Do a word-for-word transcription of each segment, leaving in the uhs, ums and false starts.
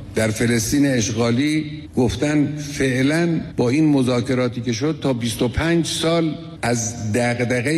در فلسطین اشغالی گفتن فعلا با این مذاکراتی که شد تا بیست و پنج سال از دغدغه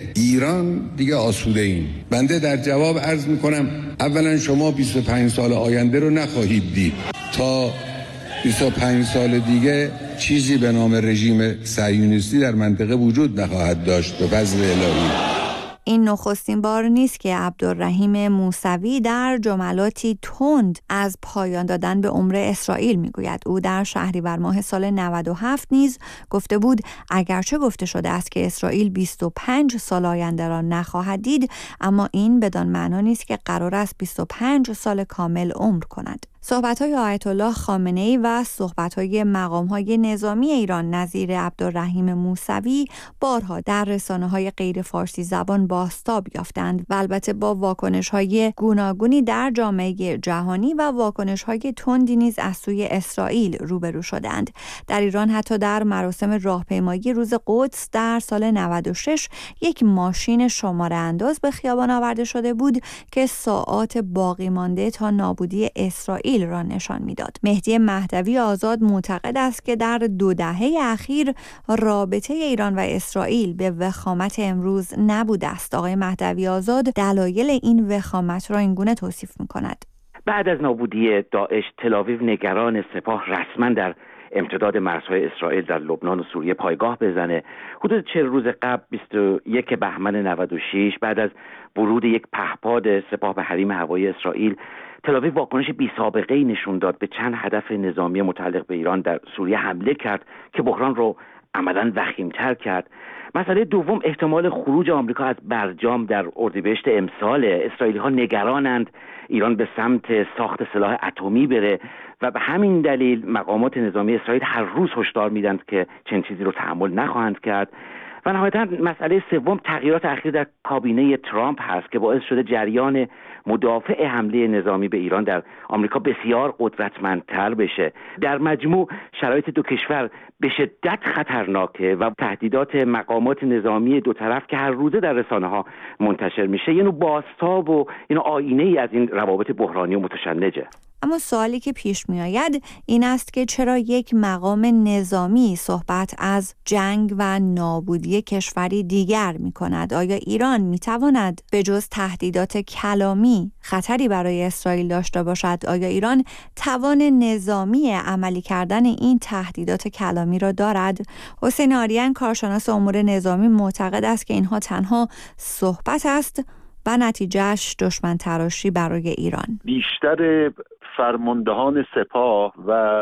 ایران دیگه آسوده ایم. بنده در جواب عرض میکنم اولا شما بیست و پنج سال آینده رو نخواهید دید. تا بیست و پنج سال دیگه چیزی به نام رژیم صهیونیستی در منطقه وجود نخواهد داشت به فضل الهی. این نخستین بار نیست که عبدالرحیم موسوی در جملاتی تند از پایان دادن به امر اسرائیل میگوید. او در شهریور ماه سال نود و هفت نیز گفته بود اگرچه گفته شده است که اسرائیل بیست و پنج سال آینده را نخواهد دید، اما این بدان معنا نیست که قرار است بیست و پنج سال کامل عمر کند. صحبت‌های آیت الله خامنه‌ای و صحبت‌های مقام‌های نظامی ایران نظیر عبدالرحیم موسوی بارها در رسانه‌های غیر فارسی زبان بازتاب یافتند و البته با واکنش‌های گوناگونی در جامعه جهانی و واکنش‌های تندی نیز از سوی اسرائیل روبرو شدند. در ایران حتی در مراسم راهپیمایی روز قدس در سال نود و شش یک ماشین شماره انداز به خیابان آورده شده بود که ساعات باقی مانده تا نابودی اسرائیل را نشان میداد. مهدی مهدوی آزاد معتقد است که در دو دهه اخیر رابطه ایران و اسرائیل به وخامت امروز نبوده است. آقای مهدوی آزاد دلایل این وخامت را اینگونه توصیف می‌کند. بعد از نابودی داعش، تل‌آویو نگران سپاه رسما در امتداد مرزهای اسرائیل در لبنان و سوریه پایگاه بزنه. حدود چهل روز قبل بیست و یک بهمن نود و شش بعد از ورود یک پهپاد سپاه به حریم هوایی اسرائیل، تل‌آویو واکنش بی سابقه ای نشون داد، به چند هدف نظامی متعلق به ایران در سوریه حمله کرد که بحران رو عملاً وخیم‌تر کرد. مسئله دوم احتمال خروج آمریکا از برجام در اردیبهشت امسال. اسرائیلی‌ها نگرانند ایران به سمت ساخت سلاح اتمی بره و به همین دلیل مقامات نظامی اسرائیل هر روز هشدار میدن که چنین چیزی رو تحمل نخواهند کرد. و نهایتاً مسئله سوم تغییرات اخیر در کابینه ترامپ هست که باعث شده جریان مدافع حمله نظامی به ایران در آمریکا بسیار قدرتمندتر بشه. در مجموع شرایط دو کشور به شدت خطرناکه و تهدیدات مقامات نظامی دو طرف که هر روزه در رسانه‌ها منتشر میشه یه نوع بازتاب و یه نوع آینه‌ای از این روابط بحرانی و متشنجه. اما سوالی که پیش می آید این است که چرا یک مقام نظامی صحبت از جنگ و نابودی کشوری دیگر می کند؟ آیا ایران می تواند به جز تهدیدات کلامی خطری برای اسرائیل داشته باشد؟ آیا ایران توان نظامی عملی کردن این تهدیدات کلامی را دارد؟ حسین آریان کارشناس امور نظامی معتقد است که اینها تنها صحبت است و نتیجهش دشمن تراشی برای ایران. بیشتر فرماندهان سپاه و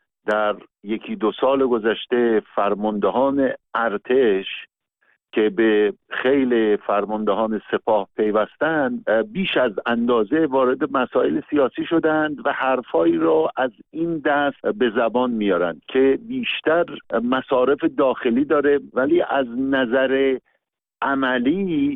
در یکی دو سال گذشته فرماندهان ارتش که به خیلی فرماندهان سپاه پیوستند بیش از اندازه وارد مسائل سیاسی شدند و حرفایی را از این دست به زبان میارند که بیشتر مصارف داخلی داره، ولی از نظر عملی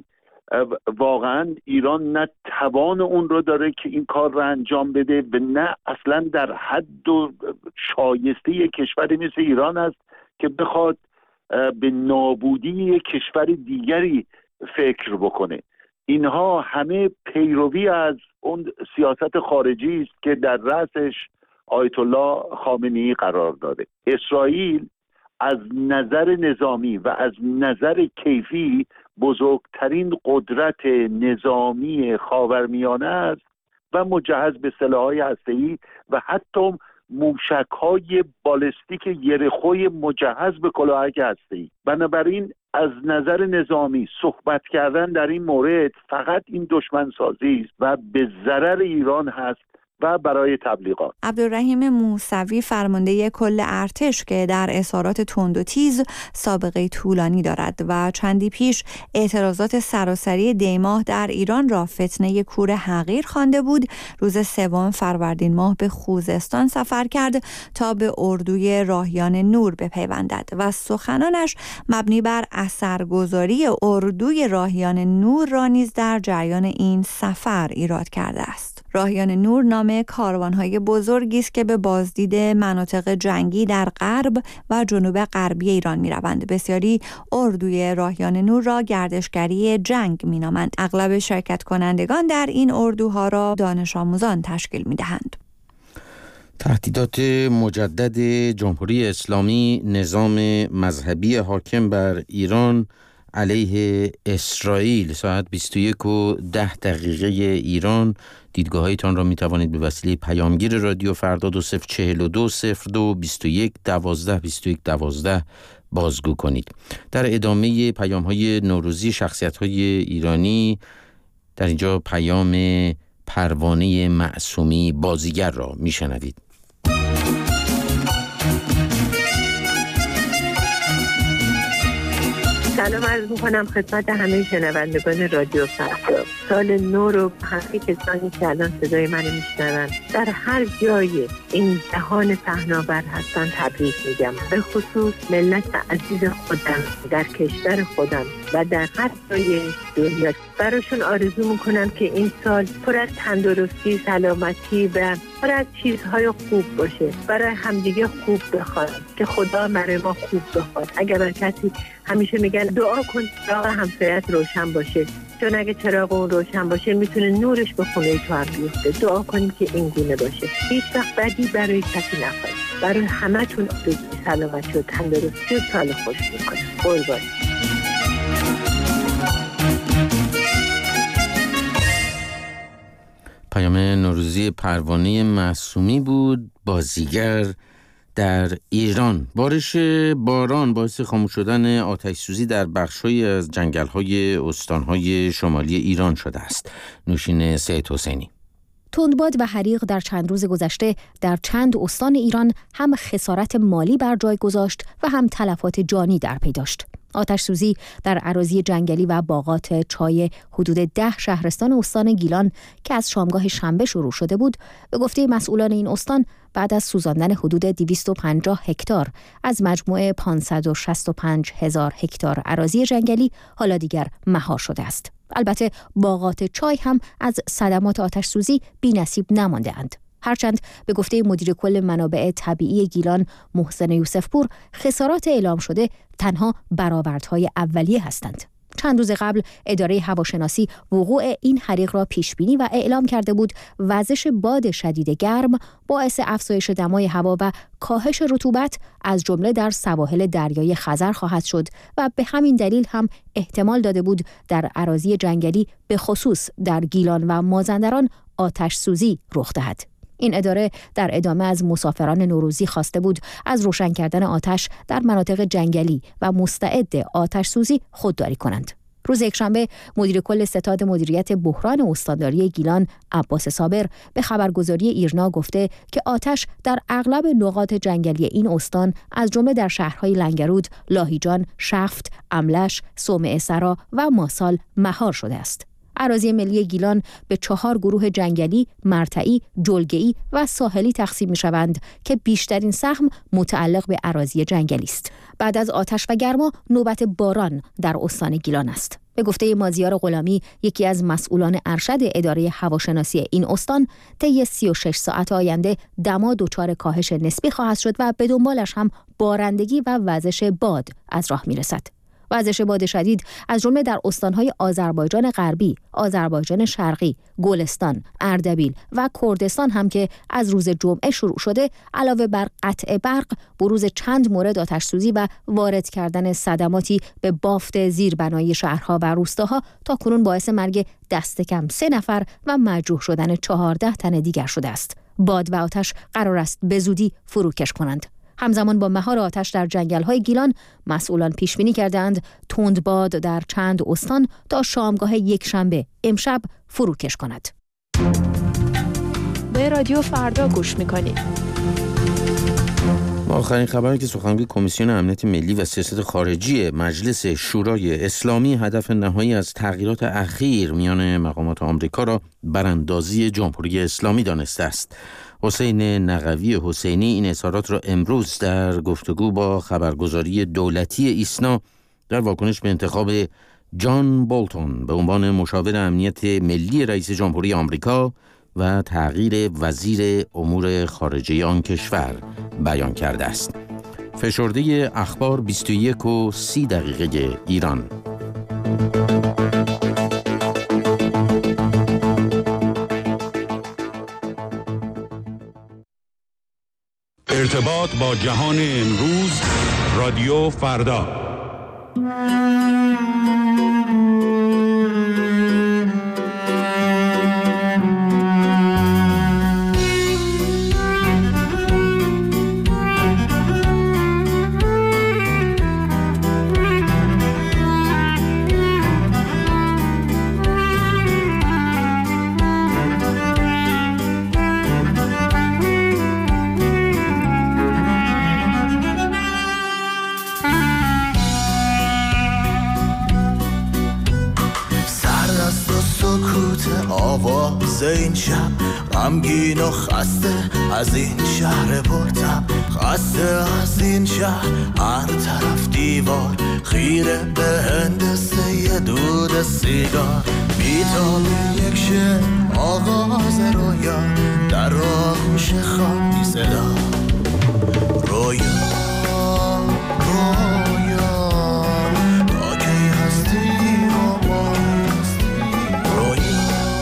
واقعا ایران نه توان اون رو داره که این کار رو انجام بده و نه اصلا در حد و شایسته یک کشوری مثل ایران است که بخواد به نابودی یک کشور دیگری فکر بکنه. اینها همه پیروی از اون سیاست خارجی است که در رأسش آیت الله خامنه‌ای قرار داده. اسرائیل از نظر نظامی و از نظر کیفی بزرگترین قدرت نظامی خاورمیانه است و مجهز به سلاح‌های هسته‌ای و حتی موشک‌های بالستیک یرخوی مجهز به کلاهک هسته‌ای. بنابراین از نظر نظامی صحبت کردن در این مورد فقط این دشمن سازی است و به ضرر ایران هست و برای تبلیغات. عبدالرحیم موسوی فرمانده کل ارتش که در اظهارات تند و تیز سابقه طولانی دارد و چندی پیش اعتراضات سراسری دیماه در ایران را فتنه کور حقیر خوانده بود، روز سوم فروردین ماه به خوزستان سفر کرد تا به اردوی راهیان نور بپیوندد و سخنانش مبنی بر اثرگذاری اردوی راهیان نور را نیز در جریان این سفر ایراد کرده است. راهیان نور نام کاروان‌های بزرگی است که به بازدید مناطق جنگی در غرب و جنوب غربی ایران می‌روند. بسیاری اردوی راهیان نور را گردشگری جنگ می‌نامند. اغلب شرکت کنندگان در این اردوها را دانش آموزان تشکیل می‌دهند. تهدیدات مجدد جمهوری اسلامی، نظام مذهبی حاکم بر ایران علیه اسرائیل. ساعت بیست و یک و ده دقیقه ایران. دیدگاهایتان را می توانید به وسیله پیامگیر رادیو فردا دو صفر چهل و دو صفر دو بیست و یک دوازده بیست و یک دوازده بازگو کنید. در ادامه پیام های نوروزی شخصیت های ایرانی، در اینجا پیام پروانه معصومی بازیگر را می شنوید. سلام عرض می‌کنم خدمت همه شنوندگان رادیو فردا. سال نو رو همه کسانی که الان صدای منو میشنون در هر جای این جهان پهناور هستن تبریک میگم. به خصوص ملت عزیز خودم در کشور خودم و در هر جای دنیا براشون آرزو میکنم که این سال پر از تندرستی، سلامتی و پر از چیزهای خوب باشه. برای همدیگه خوب بخواد که خدا برای ما خوب بخواد. اگر کسی همیشه میگن دعا کن چراغ همسایت روشن باشه، چون اگه چراغ اون روشن باشه میتونه نورش به خونه تو هم بیفته. دعا کنیم که این گونه باشه. هیچ وقت بدی برای کسی نخواهید. برای همتون آرزوی سلامتی و تندرستی و سال خوش میکنم. قربان. پیام نوروزی پروانه معصومی بود، بازیگر در ایران. بارش باران باعث خاموش شدن آتش سوزی در بخش‌هایی از جنگل‌های استان‌های شمالی ایران شده است. نوشین سید حسینی. تندباد و حریق در چند روز گذشته در چند استان ایران هم خسارت مالی بر جای گذاشت و هم تلفات جانی در پی داشت. آتش سوزی در اراضی جنگلی و باغات چای حدود ده شهرستان استان گیلان که از شامگاه شنبه شروع شده بود، به گفته مسئولان این استان بعد از سوزاندن حدود دویست و پنجاه هکتار از مجموع پانصد و شصت و پنج هزار هکتار اراضی جنگلی حالا دیگر مهار شده است. البته باغات چای هم از صدمات آتش سوزی بی‌نصیب نمانده اند. هرچند به گفته مدیر کل منابع طبیعی گیلان محسن یوسفپور خسارات اعلام شده تنها برآوردهای اولیه هستند. چند روز قبل اداره هواشناسی وقوع این حریق را پیش بینی و اعلام کرده بود وزش باد شدید گرم باعث افزایش دمای هوا و کاهش رطوبت از جمله در سواحل دریای خزر خواهد شد و به همین دلیل هم احتمال داده بود در اراضی جنگلی به خصوص در گیلان و مازندران آتش سوزی رخ دهد. این اداره در ادامه از مسافران نوروزی خواسته بود از روشن کردن آتش در مناطق جنگلی و مستعد آتش سوزی خودداری کنند. روز یکشنبه مدیر کل ستاد مدیریت بحران استانداری گیلان عباس صابر به خبرگزاری ایرنا گفته که آتش در اغلب نقاط جنگلی این استان از جمله در شهرهای لنگرود، لاهیجان، شفت، املش، صومعه سرا و ماسال مهار شده است. اراضی ملی گیلان به چهار گروه جنگلی، مرتعی، جلگه‌ای و ساحلی تقسیم می‌شوند که بیشترین سهم متعلق به اراضی جنگلی است. بعد از آتش و گرما نوبت باران در استان گیلان است. به گفته مازیار غلامی، یکی از مسئولان ارشد اداره هواشناسی این استان، طی سی و شش ساعت آینده دما دچار کاهش نسبی خواهد شد و به دنبالش هم بارندگی و وزش باد از راه می‌رسد. وزش باد شدید از جمله در استان‌های آذربایجان غربی، آذربایجان شرقی، گلستان، اردبیل و کردستان هم که از روز جمعه شروع شده، علاوه بر قطع برق، بروز چند مورد آتش سوزی و وارد کردن صدماتی به بافت زیربنایی شهرها و روستاها تا کنون باعث مرگ دست کم سه نفر و مجروح شدن چهارده تن دیگر شده است. باد و آتش قرار است به زودی فروکش کنند. همزمان با مهار آتش در جنگل‌های گیلان، مسئولان پیش بینی کردند تندباد در چند استان تا شامگاه یک شنبه امشب فروکش کند. به رادیو فردا گوش می‌کنید. آخرین خبری که سخنگوی کمیسیون امنیت ملی و سیاست خارجی مجلس شورای اسلامی هدف نهایی از تغییرات اخیر میان مقامات آمریکا را براندازی جمهوری اسلامی دانسته است. حسین نقوی حسینی این اظهارات را امروز در گفتگو با خبرگزاری دولتی ایسنا در واکنش به انتخاب جان بولتون به عنوان مشاور امنیت ملی رئیس جمهوری آمریکا و تغییر وزیر امور خارجه آن کشور بیان کرده است. فشرده اخبار بیست و یک و سی دقیقه ایران. ارتباط با جهان امروز، رادیو فردا. این شب غمگین و خسته از این شهر پرتب، خسته از این شهر، هر طرف دیوار خیره به هندسه دود سیگار، بیتاب یک شب آغاز رویا در آغوش خواب صدا، رویا رویا تا کی هستی و ما هستی، رویا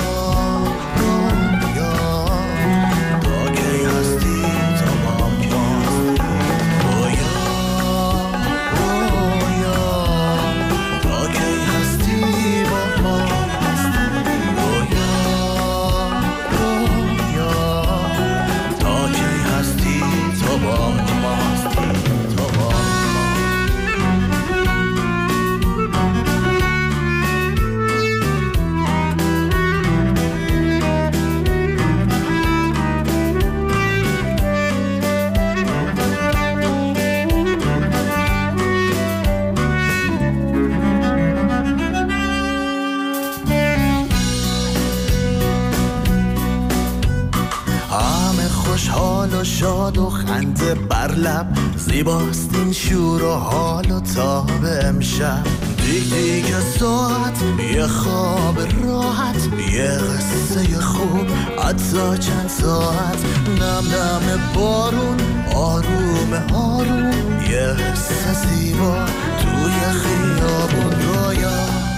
شاد و خنده بر لب، زیباست این شور و حال و تاب امشب، دیگ دیگ ساعت یه خواب راحت، یه قصه خوب حتی چند ساعت، نم نم بارون آروم آروم، یه حس زیبا توی خیابون، رویا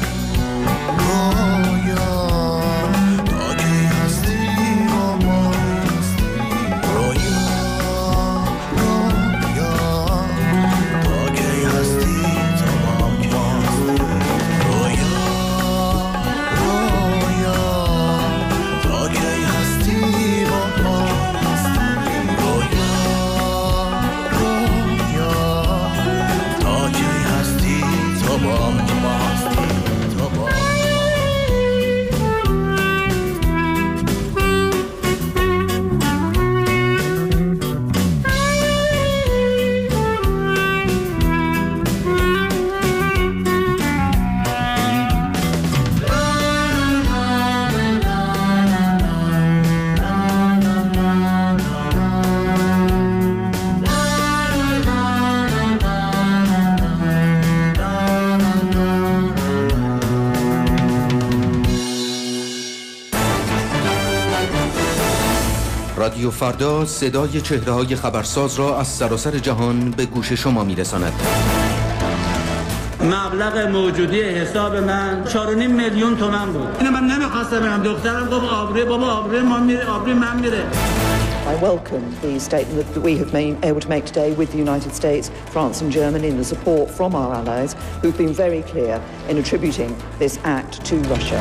رویا تا کی هستی و ما هستی، رویا رادیو فردا صدای چهره‌های خبرساز را از سراسر جهان به گوش شما می‌رساند. مبلغ موجودی حساب من چهار و نیم میلیون تومان بود. اینو من نمی‌خواستم برم، دخترم گفت آبروی بابا آبروی ما میره، آبروی من میره. I welcome the statement that we have been able to make today with the United States, France and Germany and the support from our allies who've been very clear in attributing this act to Russia.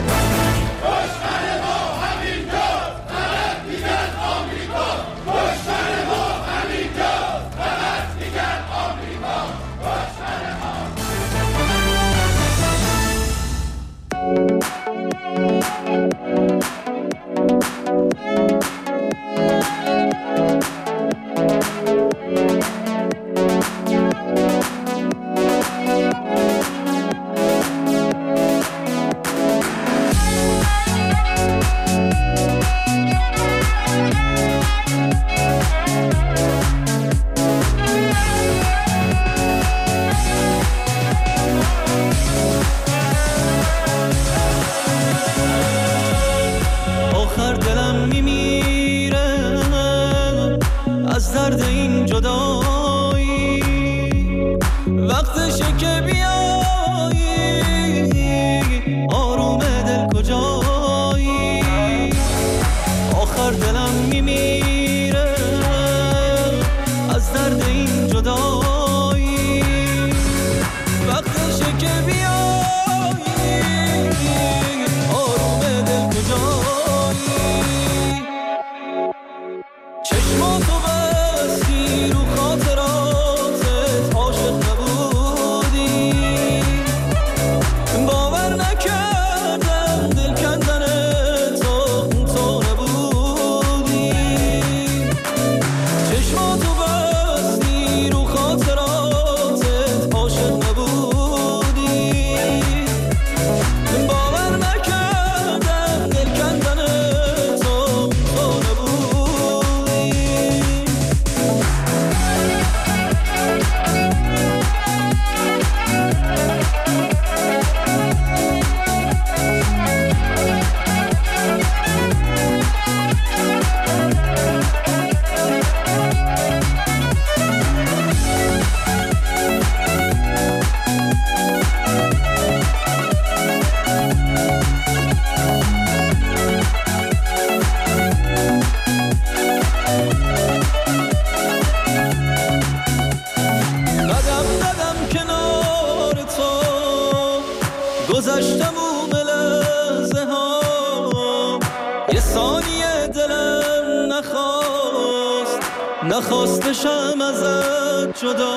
نخواستشم ازت جدا،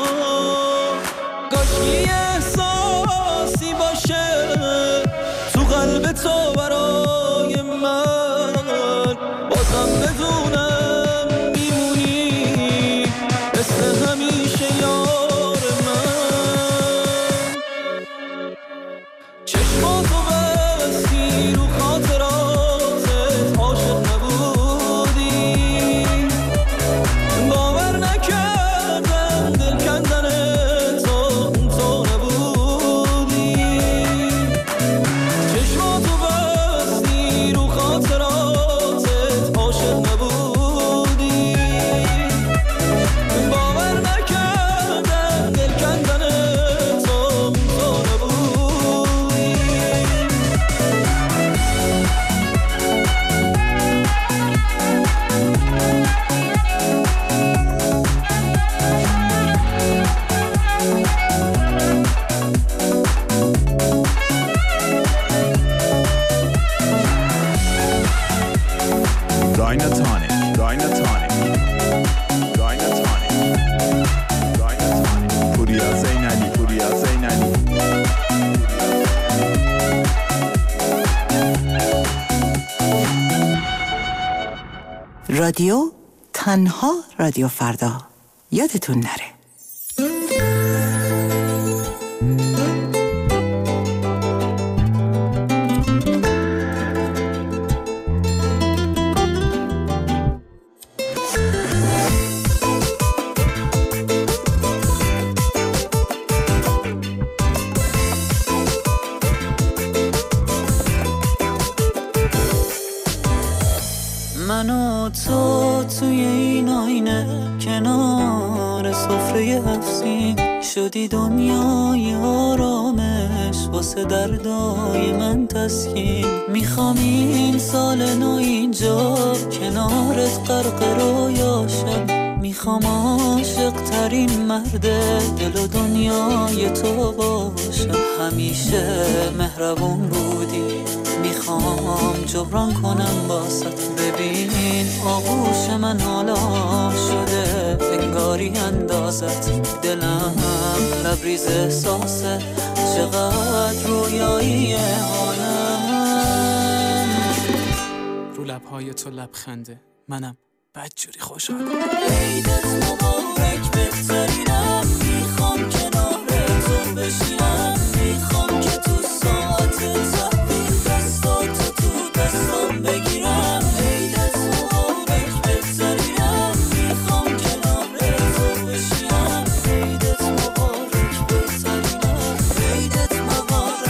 کاشکی احساسی باشه تو قلب تو برای من، بازم بدونم میمونی مثل همیشه یار من. چشماتو بستی رو خاطراتت عاشق نبودی، باور نکردم دل کندن تو تو نبودی. چشماتو بستی رو خاطراتت عاشق نبودی، باور نکردم دل کندن تو تو نبودی. Dynatonic, Dynatonic, Dynatonic, Dynatonic. Puriya Zainali, Puriya Zainali. رادیو تنها رادیو فردا، یادتون نره. من و تو توی این آینه کنار سفره هفسین شدی دنیای آرامش واسه دردای من تسکین. میخوام این سال نو اینجا کنارت غرق رویاشم، میخوام عاشق ترین مرد دل و دنیای تو باشم. همیشه مهربون بودی، میخوام جبران کنم باست. ببین آغوش من حالا شده انگاری اندازت، دلم لبریز احساسه چقدر رویایی حالم. رو لبهای تو لبخنده منم بدجوری خوشحالم. عیدت مبارک بهترینم، میخوام کنار تو بشینم، میخوام که تو ساعت تحویل دستاتو تو دستام بگیرم. عیدت مبارک بهترینم، میخوام کنار تو بشینم، عیدت مبارک بهترینم، عیدت مبارک.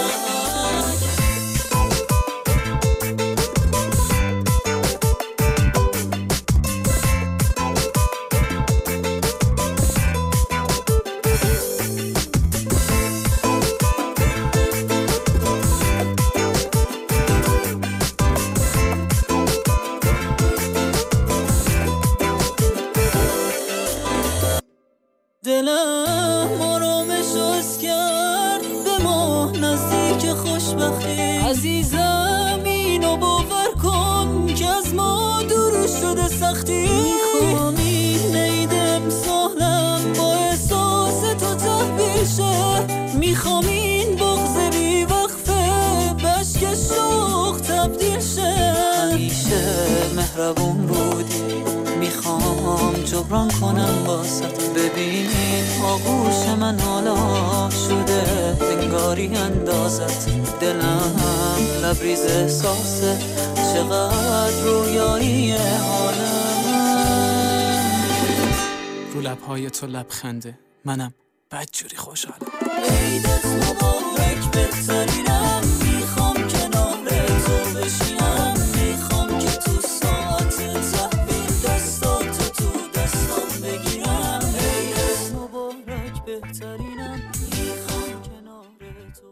دلم آرامش از کرد به ما نزدیک خوشبختی. عزیزم اینو باور کن که از ما دور شده سختی. میخوام این عید امسالم با احساس تو تحویل شه، میخوام این بغض بی وقفه بشک شوق تبدیل شه. همیشه مهربون بودی، میخوام جبران کنم باست. ببین آغوش من حالا شده انگاری اندازت، دلم لبریز احساسه چقدر رویایی حالم. رو لبهای تو لبخنده منم بدجوری خوشحالم. عیدت مبارک بهترینم، میخوام کنار تو بشینم، میخوام که تو ساعت تحویل دستاتو تو دستام بگیرم. عیدت مبارک بهترینم، میخوام کنار تو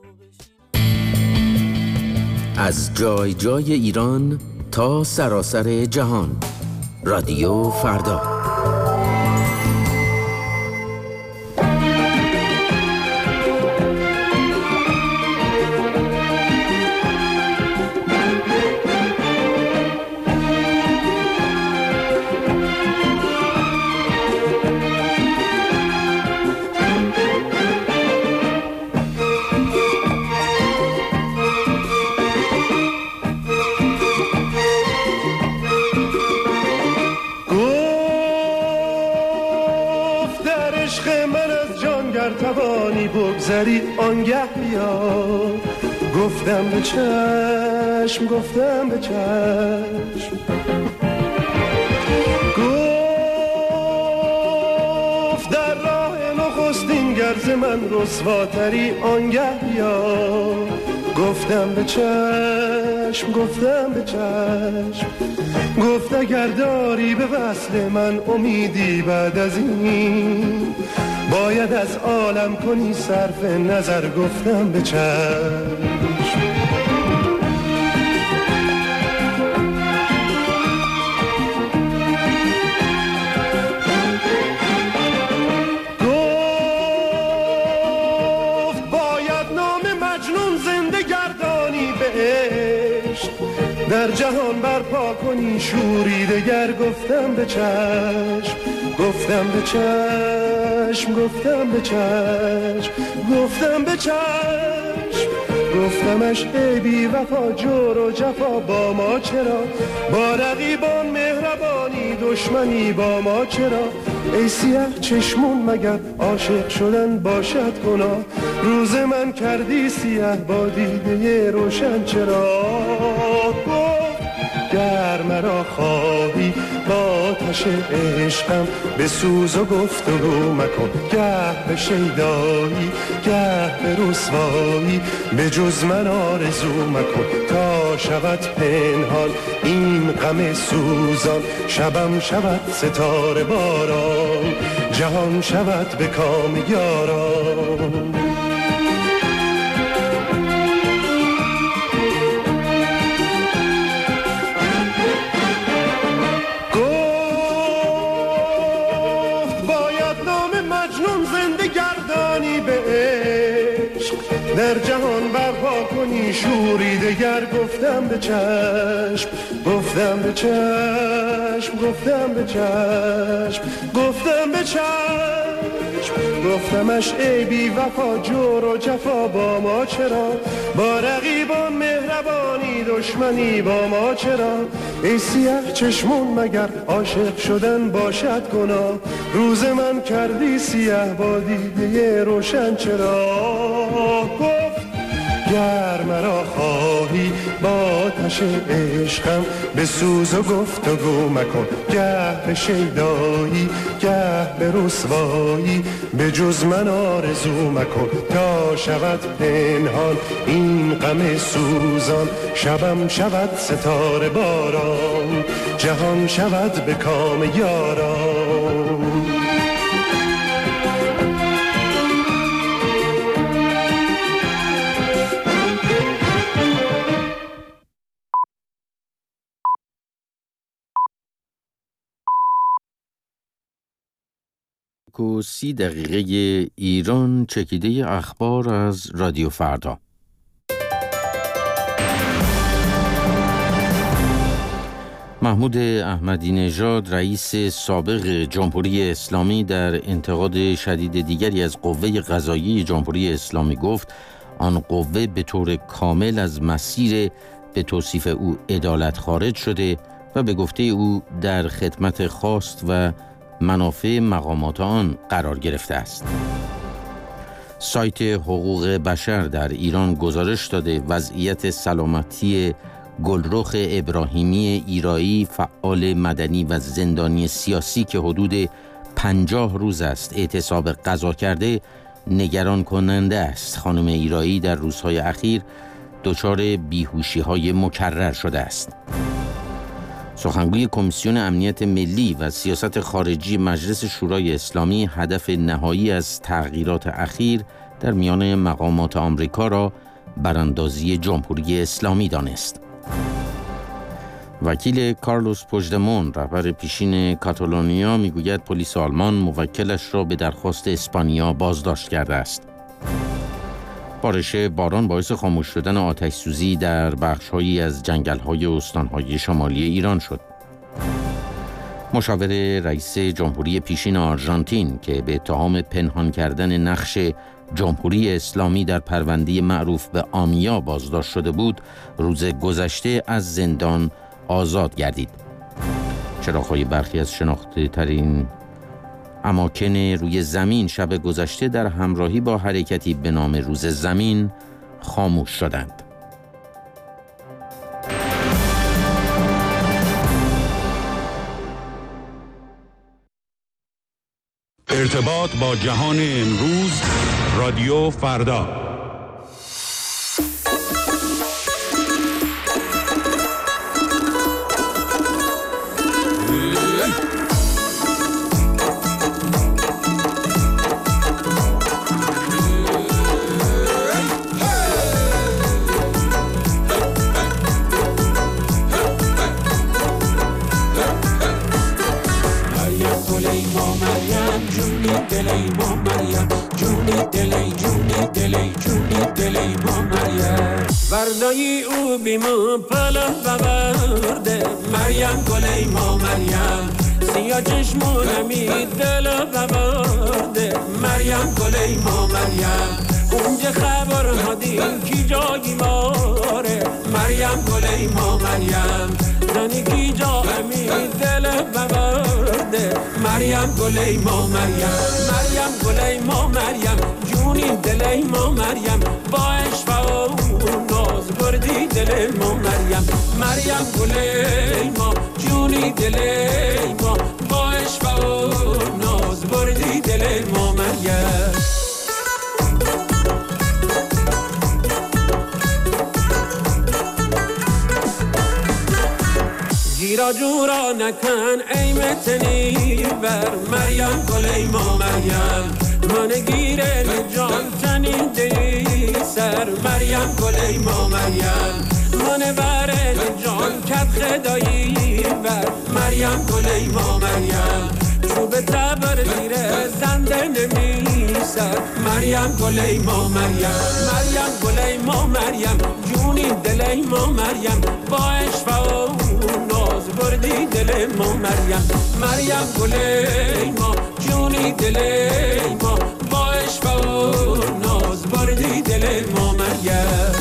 بشینم. از جای جای ایران تا سراسر جهان، رادیو فردا. عشق من از جانگر توانی بگذری آنگه بیا. گفتم به چشم گفتم به چشم گفت در راه نخستین گرز من رسواتری آنگه بیا. گفتم به چشم گفتم به چشم گفت اگر داری به وصل من امیدی بعد از این باید از عالم کنی صرف نظر. گفتم به چشم در جهان برپا کنی شوری دگر. گفتم به چشم گفتم به چشم گفتم به چشم گفتم به چشم گفتمش ای بی وفا جور و جفا با ما چرا؟ با رقیبان مهربانی دشمنی با ما چرا؟ ای سیاه چشمون مگر عاشق شدن باشد گناه؟ روز من کردی سیاه با دیده روشن چرا؟ گر مرا خواهی با آتش عشقم به سوز و گفتگو مکن. گه به شیدایی گه به رسوایی به جز من آرزو مکن. تا شود پنهان این غم سوزان شبم شود ستاره باران جهان شود به کام یاران. در jahon برپا کنی شوری دگر. گفتم به چشم گفتم به چشم گفتم به چشم گفتم به چشم گفتمش ای بی وفا جور و جفا با ما چرا؟ با رقیبان مهربانی دشمنی با ما چرا؟ ای سیاه چشمون مگر عاشق شدن باشد گناه؟ روز من کردی سیاه با دیده روشن چرا؟ گفت گر مرا خواهی با آتش عشقم به سوز و گفتگو مکن. گه به شیدایی گه به رسوایی به جز من آرزو مکن. تا شود پنهان این غم سوزان شبم شود ستاره باران جهان شود به کام یاران. و سی دقیقه ایران چکیده اخبار از رادیو فردا. محمود احمدی نژاد رئیس سابق جمهوری اسلامی در انتقاد شدید دیگری از قوه قضاییه جمهوری اسلامی گفت آن قوه به طور کامل از مسیر به توصیف او عدالت خارج شده و به گفته او در خدمت خواست و منافع مقامات آن قرار گرفته است. سایت حقوق بشر در ایران گزارش داده وضعیت سلامتی گلرخ ابراهیمی ایرایی فعال مدنی و زندانی سیاسی که حدود پنجاه روز است اعتصاب قضا کرده نگران کننده است. خانم ایرایی در روزهای اخیر دچار بیهوشی‌های مکرر شده است. سخنگوی کمیسیون امنیت ملی و سیاست خارجی مجلس شورای اسلامی هدف نهایی از تغییرات اخیر در میان مقامات آمریکا را براندازی جمهوری اسلامی دانست. وکیل کارلوس پوژدمون رهبر پیشین کاتالونیا میگوید پلیس آلمان موکلش را به درخواست اسپانیا بازداشت کرده است. بارش باران باعث خاموش شدن آتش سوزی در بخش‌هایی از جنگل‌های استان‌های شمالی ایران شد. مشاور رئیس جمهوری پیشین آرژانتین که به اتهام پنهان کردن نقش جمهوری اسلامی در پرونده معروف به آمیا بازداشت شده بود، روز گذشته از زندان آزاد گردید. چراغ‌های برخی از شناخته ترین اماکن روی زمین شب گذشته در همراهی با حرکتی به نام روز زمین خاموش شدند. ارتباط با جهان امروز، رادیو فردا. وردایی او بیمو پلا بورده مریم گلی ما مریم سیاه چشمونمی دل بورده مریم گلی ما مریم اونجا خبر ها دین کی جایی ماره مریم گلی ما مریم زنی کی جا امی دل بورده مریم گلی ما مریم مریم گلی ما مریم جونی دلی ما مریم با عشق و ناز بردی دل ما مریم مریم گلی ما جونی دلی ما با عشق و ناز بردی دل ما مریم گیرا جورا نکن ای متنی بر مریم گلی ما مریم من گیره جان تنی دی سر مریم گلی ما مریم من بره جان کت خدایی بر مریم گلی ما مریم چوب تبر دیره زنده نمیسر مریم گلی ما مریم مریم گلی ما مریم جونی دلی ما مریم با عشق و ناز بردی دل ما مریم مریم گلی ما جونی دلی ما با عشق و ناز بردی دل ما مریم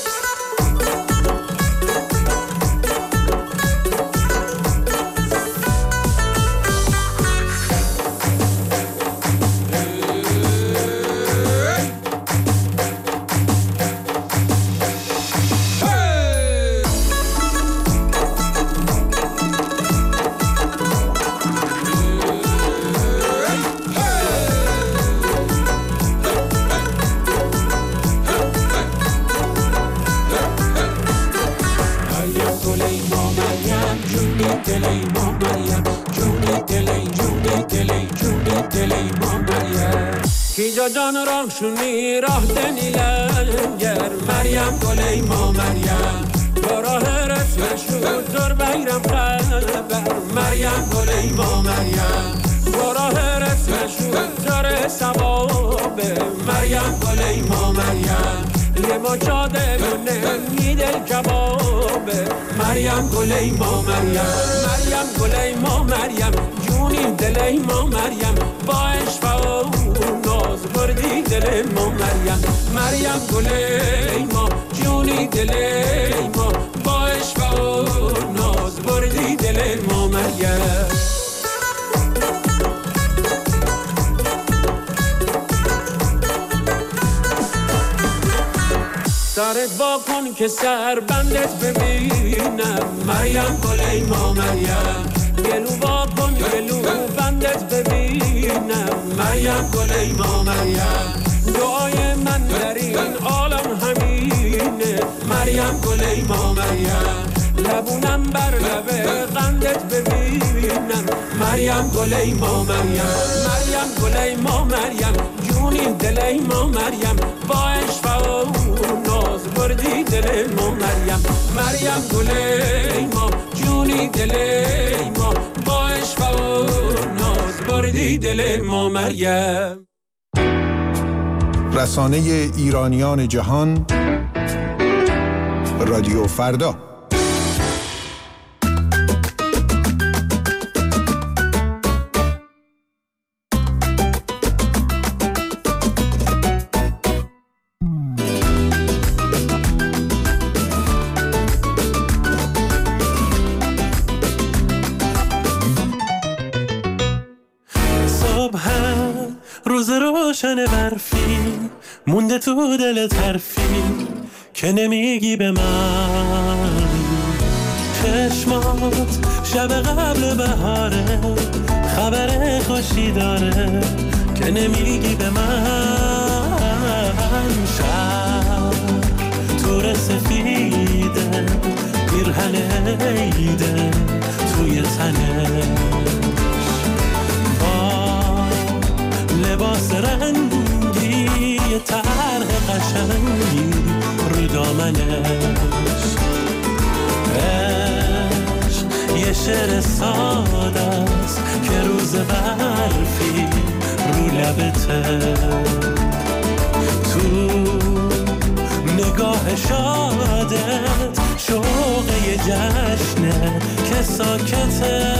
کیجا جان راه شونی راه دنیلنگر مریم گلی ما مریم با راه رسم شد زور بیرم خبر مریم گلی ما مریم با راه رسم شد زور سواب مریم گلی ما مریم یه ما چاده بونه میدل کباب مریم گلی ما مریم مریم گلی ما مریم جونی دلی ما مریم با عشق و ناز بردی دل ما مریم مریم گلی ما جونی دلی ما با عشق و ناز بردی دل ما مریم سرت با کن که سر بندت ببینم مریم گلی ما مریم گلو با کن گلو بندت ببینم مریم گلی ما مریم دعای من در این عالم همینه مریم گلی ما مریم لبونم بر لب قندت ببینم مریم گلی ما مریم مریم گلی ما مریم جونی دلی ما مریم با عشق و ناز بردی دل ما مریم مریم گلی ما جونی دلی ما با عشق و ناز بردی دل ما مریم. رسانه ایرانیان جهان، رادیو فردا. صبح روز روشن برفی مونده تو دل ترفی که نمیگی به من، چشمات شب قبل بهاره خبر خوشی داره که نمیگی به من. شب تور سفیده پیرهن عیده توی تنش با لباس رنگی طرح قشنگی رو دامنش، عشق یه شعر ساده است که روز برفی رو لبته، تو نگاه شادت شوق یه جشنه که ساکته.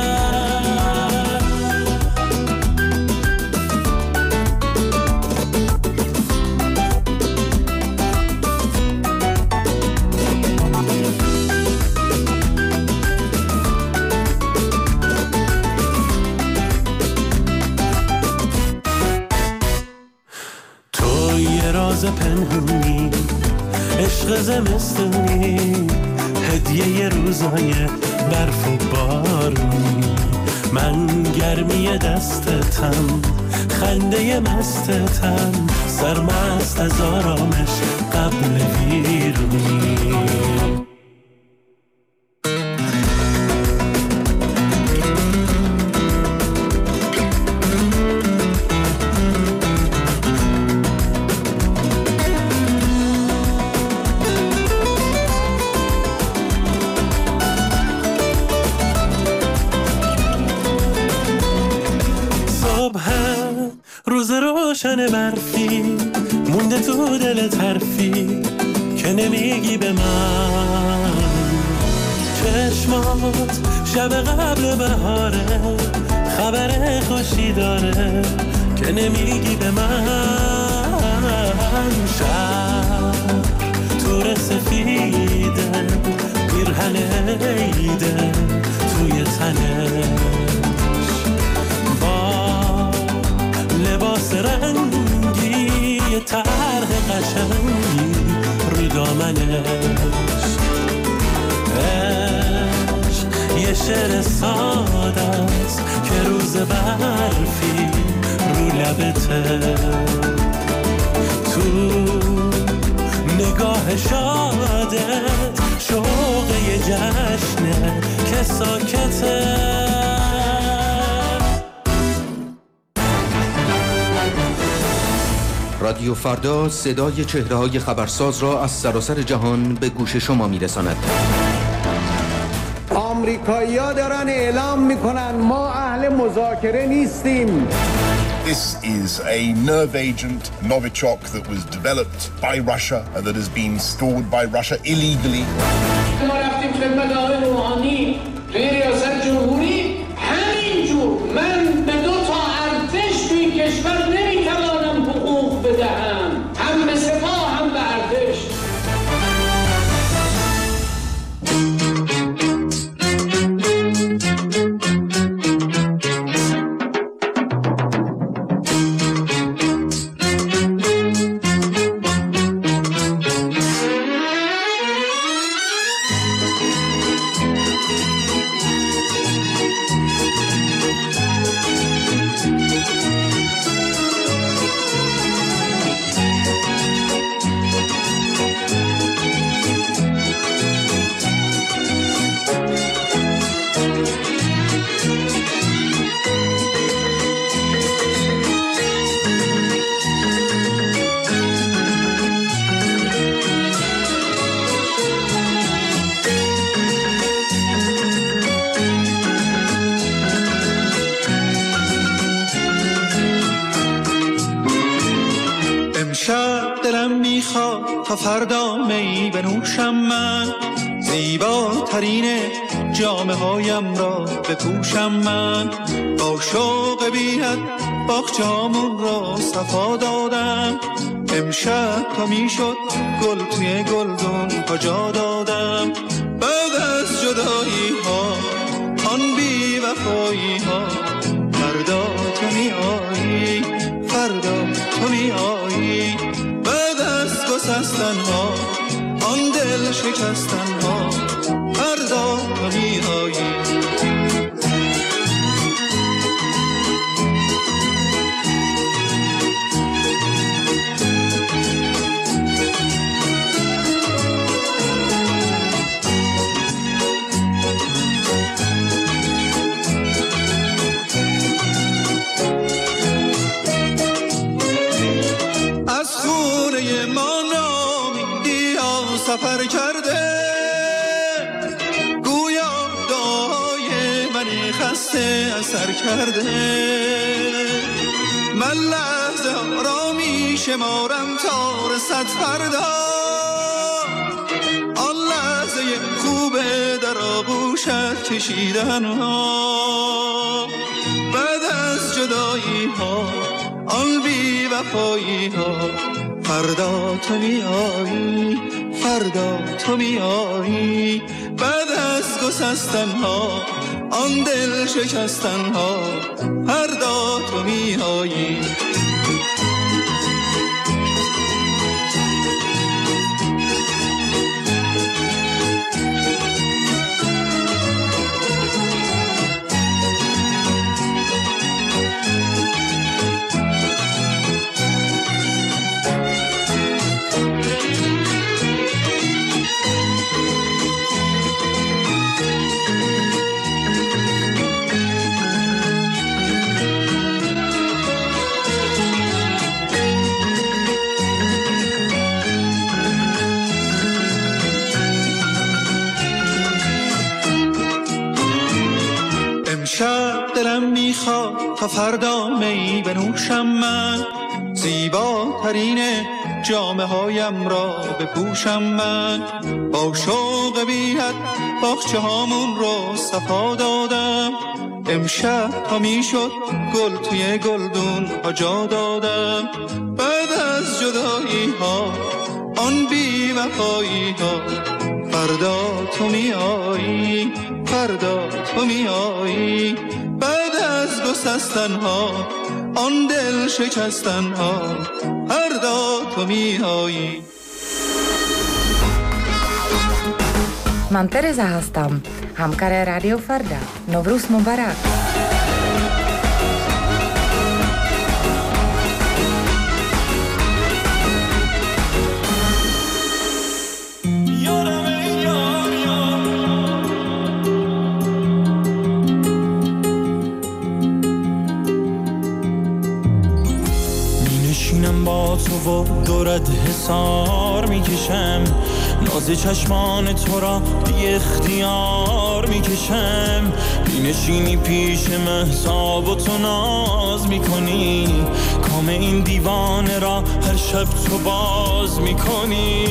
پنهونی عشق زمستونی هدیه ی روزای برف و بارونی، من گرمی دستتم خنده مستتم سرمست از آرامش قبل ویرونی. روشن برفی مونده تو دل ترفی که نمیگی به من، چشمات شب قبل بهاره خبر خوشی داره که نمیگی به من. شب تور سفیده پیرهن عیده توی تنش لباس رنگی طرح قشنگی رو دامنش، عشق یه شعر ساده است که روز برفی رو لبته، تو نگاه شادت شوق یه جشنه که ساکته. رادیو فردا صدای چهره‌های خبرساز را از سراسر جهان به گوش شما می‌رساند. آمریکایی‌ها دارن اعلام می‌کنن ما اهل مذاکره نیستیم. This is a nerve agent, Novichok, that was developed by Russia and that has been stored by Russia illegally. ما رفتیم خدمت آقای روحانی توی ریاست جمهوری همینجور من به دو تا ارتش توی کشور نمی‌توانم حقوق بدهم، هم به سپاه هم به ارتش. تا فردا می بنوشم من، زیباترین جامه هایم را بپوشم من، با شوق بیند باغچه‌هامون را صفا دادم، امشب تا میشد گل توی گلدون کجا دادم، بعد از جدایی ها آن بی وفایی ها فردا تو می شکستن ها فردا تو میایی. سفر کرده گویا دعای منی خسته اثر کرده. من لحظه ها را می شمارم تا رسد فردا، آن لحظه خوبه در آغوشت کشیدن ها. بعد از جدایی ها آن بی وفایی ها فردا تو میایی، فردا تو میایی. بعد از گسستن ها آن دل شکستن ها فردا تو میایی. دلم میخواد تا فردا می بنوشم من، زیباترین جامه هایم را بپوشم من. با شوق بی‌حد باغچه هامون رو صفا دادم، امشب تا میشد گل توی گلدون ها جا دادم. بعد از جدایی ها آن بی وفایی ها فردا تو میایی، فردا تو میایی. بعد از گسستن ها آن دل شکستن ها فردا تو میایی. من ترزا هستم، همکار رادیو فردا. نوروز مبارک. با تو و دورت حسار میکشم، ناز چشمان تو را بی اختیار میکشم. بینشینی پیش مهتاب و تو ناز میکنی، کام این دیوانه را هر شب تو باز میکنی.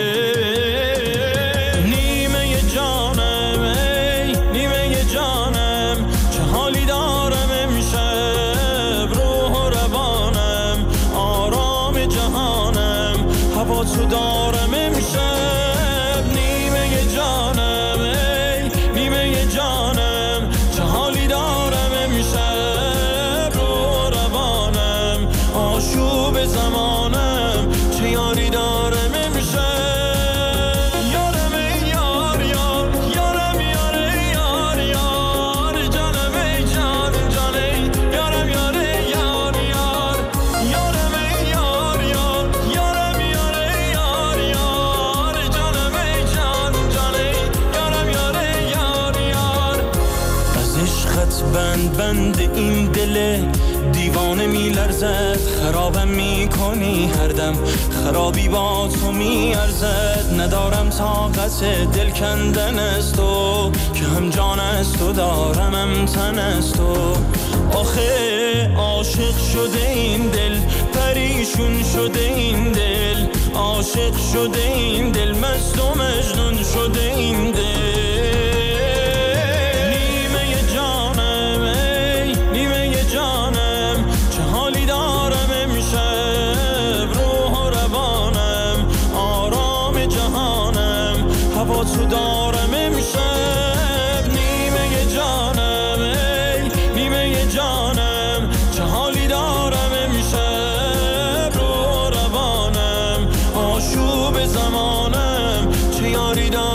نیمه جانم ای نیمه جانم، چه حالی دارم امشب، روح و روانم آرام جهانم، هوا تو دارم امشب. نیمه جانم ای نیمه جانم، چه حالی دارم امشب، روح و روانم آشوب زمانم، چه یاری دارم امشب. بند بند این دل دیوانه می لرزد، خرابم می کنی هر دم، خرابی با تو می ارزد. ندارم طاقت دل کندن از تو، که هم جان از تو دارم هم تن از تو. آخه عاشق شده این دل، پریشون شده این دل، عاشق شده این دل، مست و مجنون شده این دل. تو دارم امشب، نیمه جانم ای نیمه جانم، چه حالی دارم امشب، رو روانم آشوب زمانم، چه یاری دارم.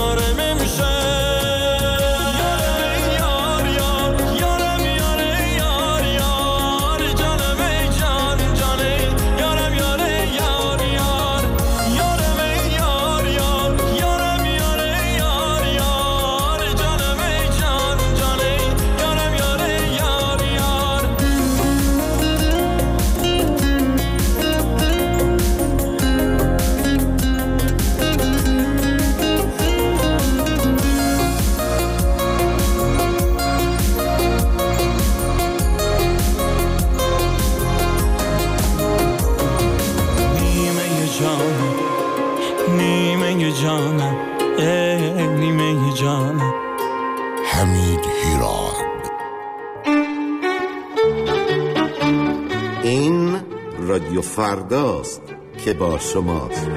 این رادیو فرداست که با شماست.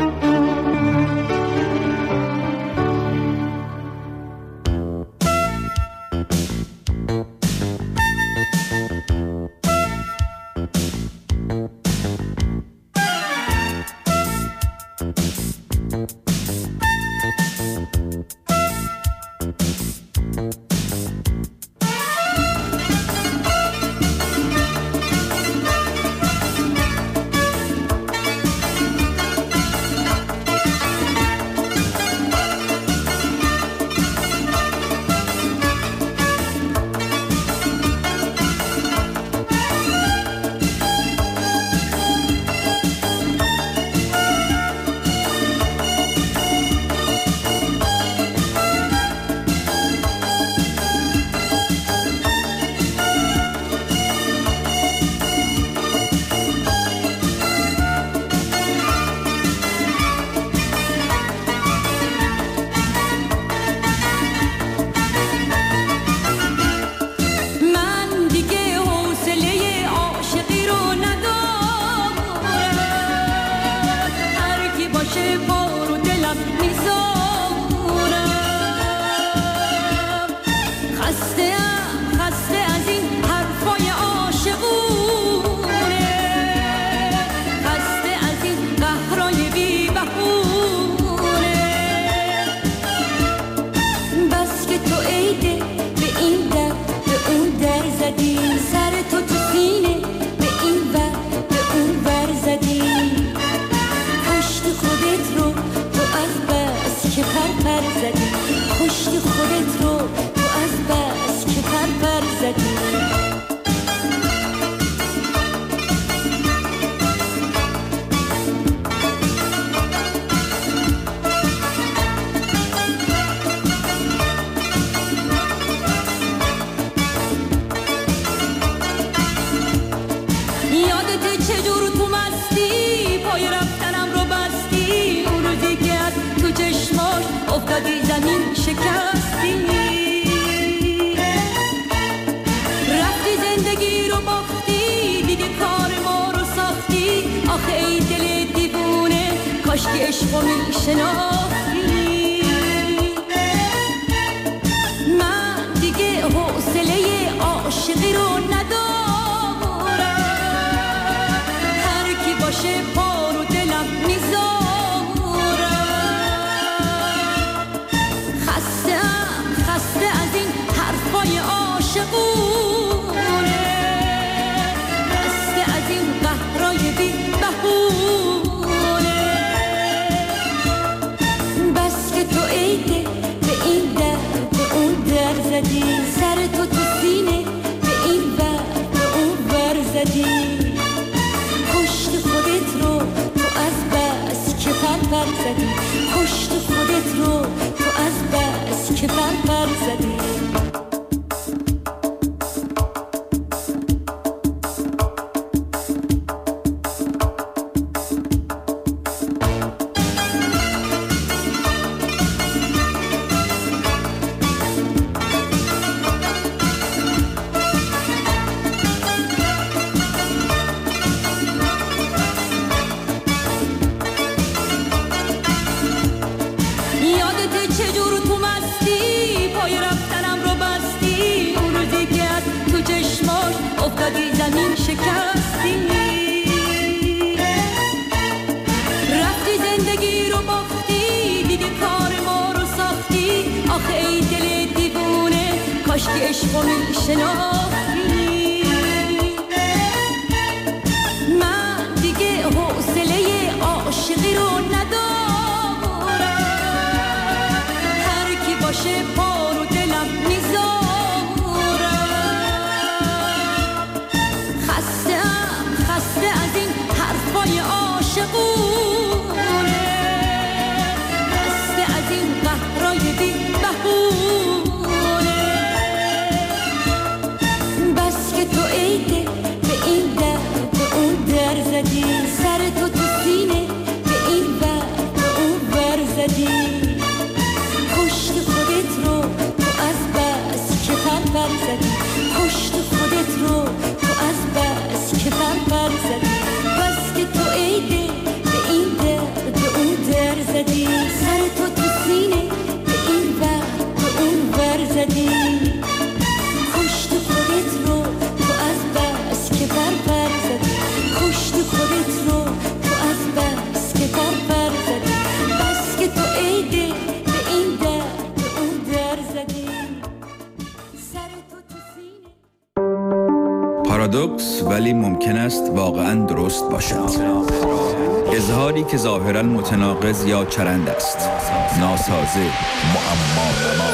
پارادوکس ولی ممکن است واقعا درست باشد. اظهاری که ظاهرا متناقض یا چرند است. ناسازه، معما.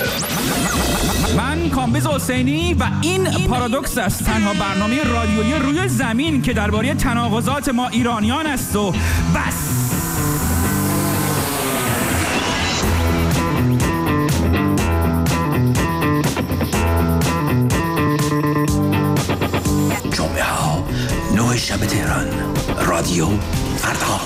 من کامبیز حسینی و این پارادوکس است، تنها برنامه رادیویی روی زمین که درباره تناقضات ما ایرانیان است و بس. جمعه ها نه شب تهران، رادیو فردا.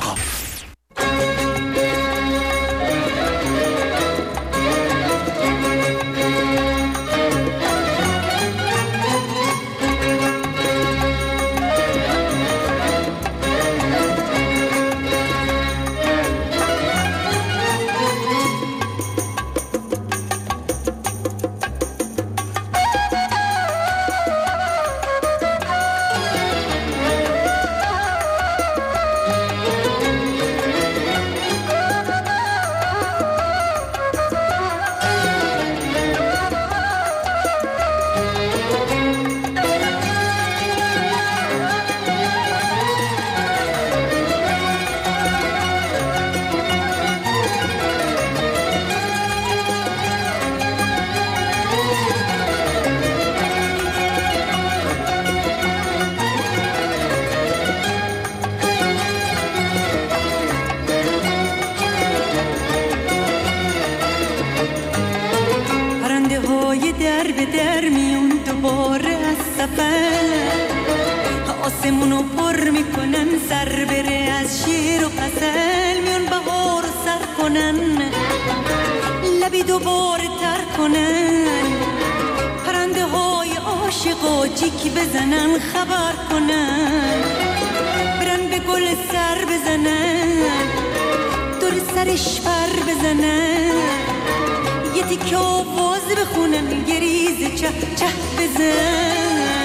آسمونو پر میکنن، سر بره از شیر و قسل میون بهار سر کنن، لبی دوباره تر کنن، پرنده های عاشق و جیک بزنن، خبر کنن، برن به گل سر بزنن، دور سرش پر بزنن، یه تیکه آواز بخونن، یه ریز چه چه بزنن.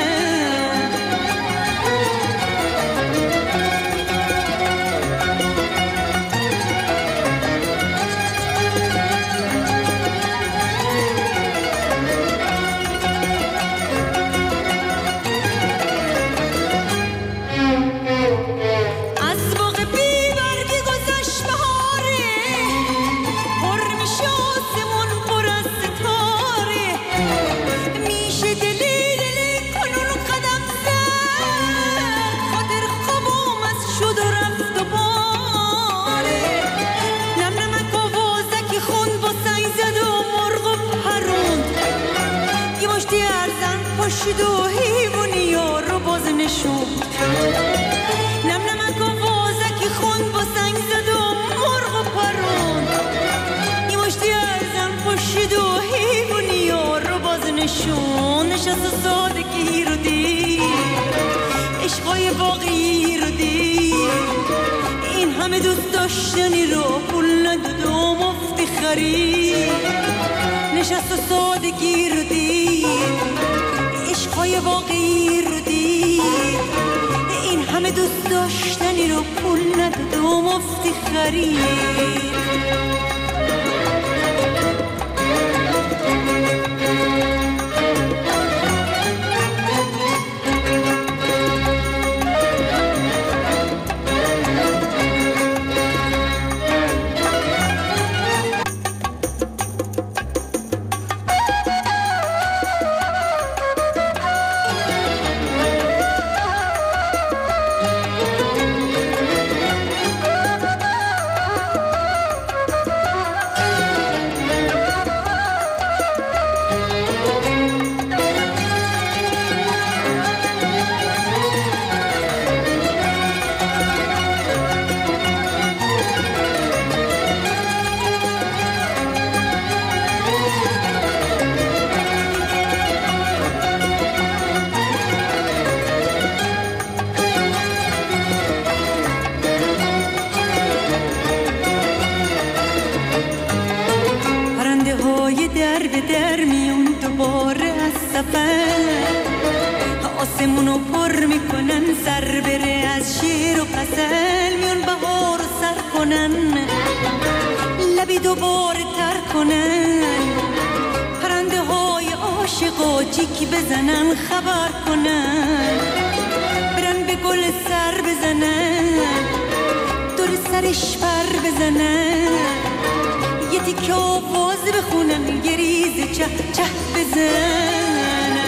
پاشید و حیوانی ها رو باز نشوند، نم نمک و وازکی خوند با سنگ زد و مرغ و پروند، یه مشتی ارزن پاشید و حیوانی ها رو باز نشوند، نشست و سادگی رو دید، عشقای واقعی رو دید، این همه دوست داشتنی رو پول نداد و مفتی خرید، نشست و سادگی رو دید، عشقای واقعی رو دید، این همه دوست داشتنی رو پول نداد و مفتی خرید. آسمونو پر میکنن، سر بره از شیر و قسل میون بهار سر کنن، لبی دوباره تر کنن، پرنده های عاشق و با جیک بزنن خبر کنن، برن به گل سر بزنن، دور سرش پر بزنن، یه تیکه آواز بخونن، یه ریز چه چه بزنن.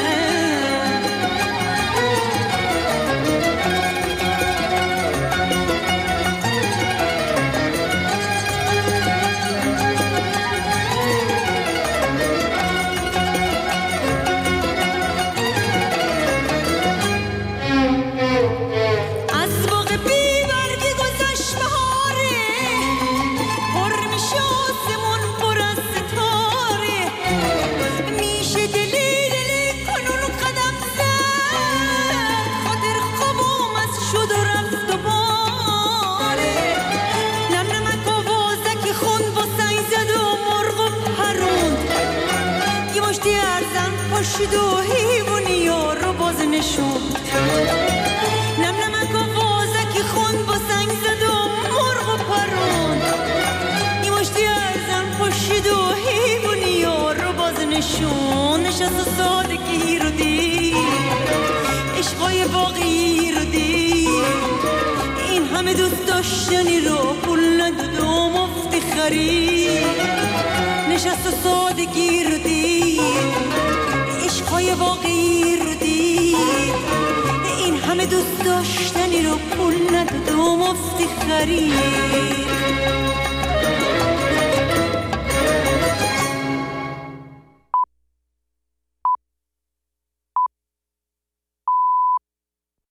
شد و حیوانی ها رو باز نشوند، نم نمک و وازکی خوند با سنگ زد و مرغ و پروند، یه مشتی ارزن پشید و حیوانی ها رو باز نشوند. نشست و سادگی رو دید، عشقای باقی رو دید، این همه دوست داشتنی رو پول نداد و مفتی خرید. نشست و سادگی رو دید، عشقای واقعی رو دید، این همه دوست داشتنی رو پول نداد و مفتی خرید.